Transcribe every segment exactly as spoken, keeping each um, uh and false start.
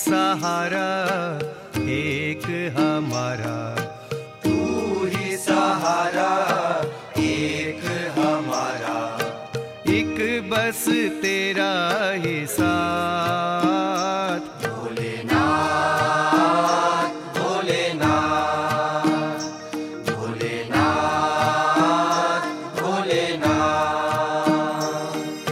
सहारा एक हमारा, तू ही सहारा एक हमारा, एक बस तेरा ही साथ। भोलेनाथ भोलेनाथ भोलेनाथ भोलेनाथ।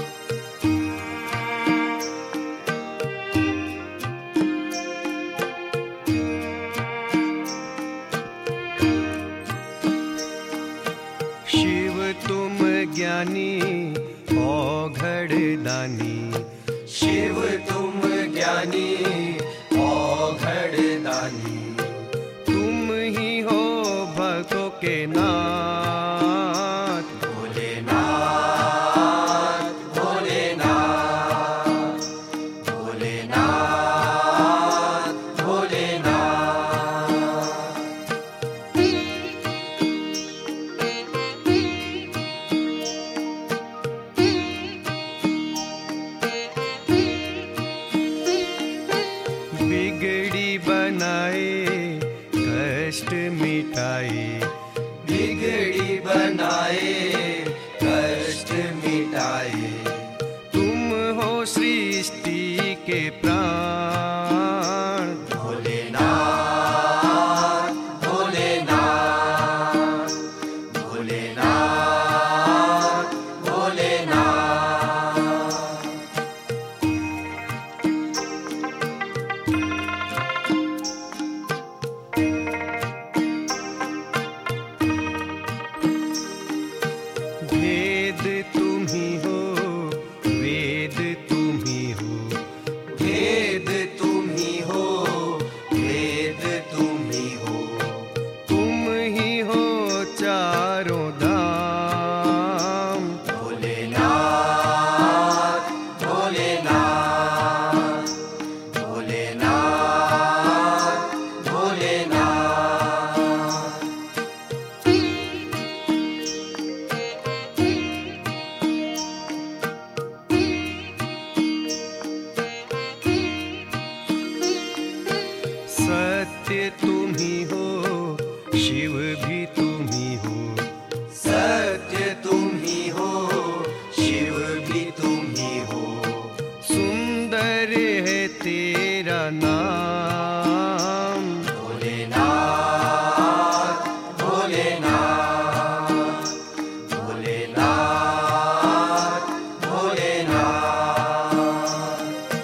शिव तुम ज्ञानी औघड़ दानी, शिव तुम ज्ञानी औघड़ दानी, तुम ही हो भक्तों के नाथ। भोलेनाथ भोलेनाथ भोलेनाथ भोलेनाथ। बिगड़ी बनाए कष्ट मिटाए, बिगड़ी बनाए कष्ट मिटाए, तुम हो सृष्टि के प्राण। भोलेनाथ भोलेनाथ भोलेनाथ भोलेनाथ। भेद तुम ही हो, वेद तुम ही हो, भेद तुम ही हो, वेद तुम ही हो, तुम ही हो चारों धाम। भोलेनाथ भोलेनाथ भोलेनाथ भोलेनाथ। सत्य तुम ही हो, शिव भी तुम ही हो, सत्य तुम ही हो, शिव भी तुम ही हो, सुंदर है तेरा नाम। भोलेनाथ भोलेनाथ भोलेनाथ भोलेनाथ।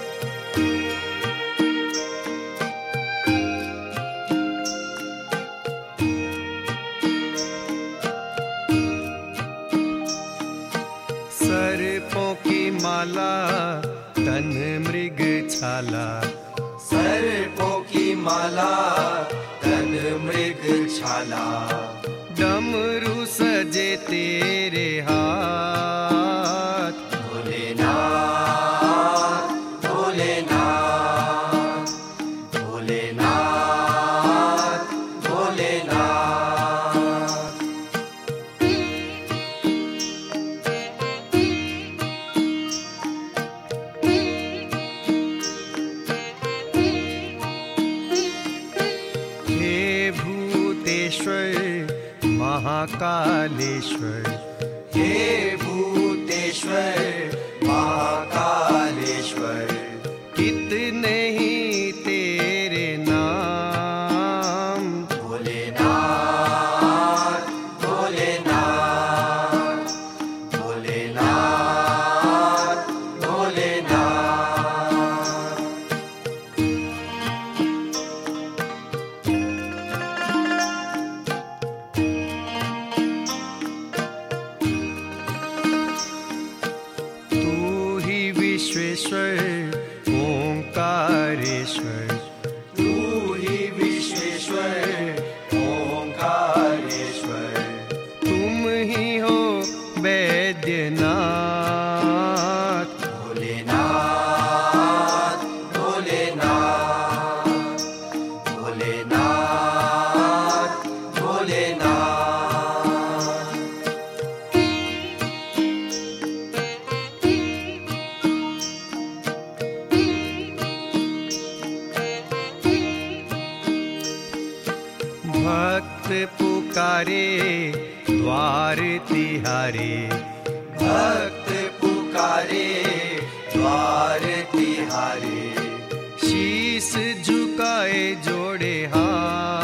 सर्पों की माला तन मृग छाला, सर्पों की माला तन मृग छाला, डमरू सजे तेरे हाथ। भोलेनाथ भोलेनाथ भोलेनाथ भोलेनाथ। हे भूतेश्वर महाकालेश्वर, हे भूतेश्वर महाकालेश्वर, कितने ही तेरे नाम। भोलेनाथ भोलेनाथ भोलेनाथ भोलेनाथ। तू ही विश्वेश्वर ओंकारेश्वर, तू ही विश्वेश्वर ओंकारेश्वर, तुम ही हो वैद्यनाथ। भोलेनाथ भोलेनाथ भोलेनाथ भोलेनाथ। पुकारे द्वार तिहारे, भक्त पुकारे द्वार तिहारे। शीस झुकाए जोड़े हाथ,